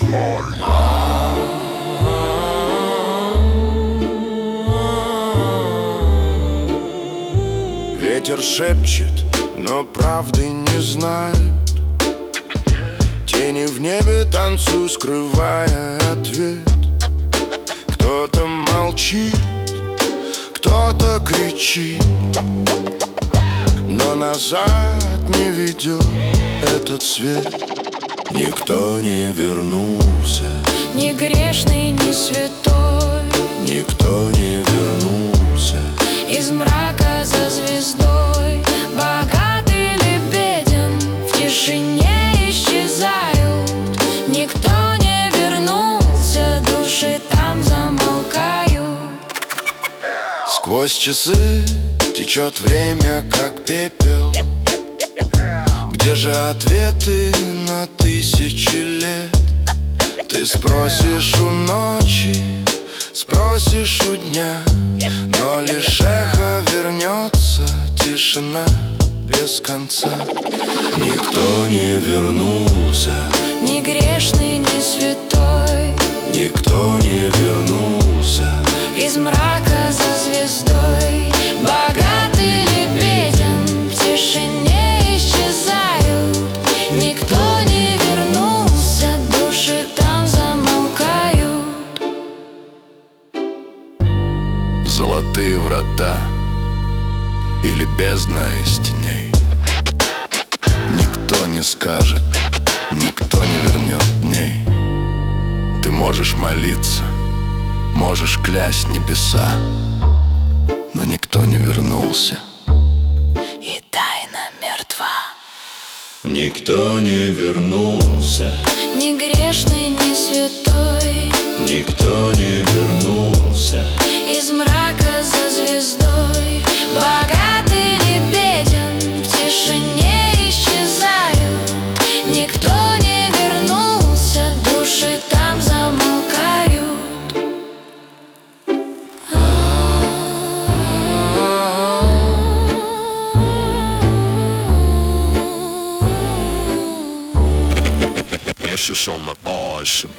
Ветер шепчет, но правды не знает. Тени в небе танцуют, скрывая ответ. Кто-то молчит, кто-то кричит, но назад не ведет этот свет. Никто не вернулся, ни грешный, ни святой. никто не вернулся Из мрака за звездой, богат или беден, в тишине исчезают. Никто не вернулся, души там замолкают. Сквозь часы течет время, как пепел. Где же ответы на тысячи лет? Ты спросишь у ночи, спросишь у дня, но лишь эхо вернется, тишина без конца. Никто не вернулся, Ни грешный, ни святой. никто не вернулся. Из мрака за звездой, богат или беден, в тишине исчезают. Никто не вернулся, души там замолкают. Золотые врата или бездна из теней. Никто не скажет, никто не вернет дней. Ты можешь молиться, можешь клясть небеса, но никто не вернулся. И тайна мертва. Никто не вернулся, Ни грешный, ни святой. никто не вернулся. Из мрака за звездой, богат или беден, в тишине исчезают. Никто не вернулся, души там замолкают. It's just on the bars.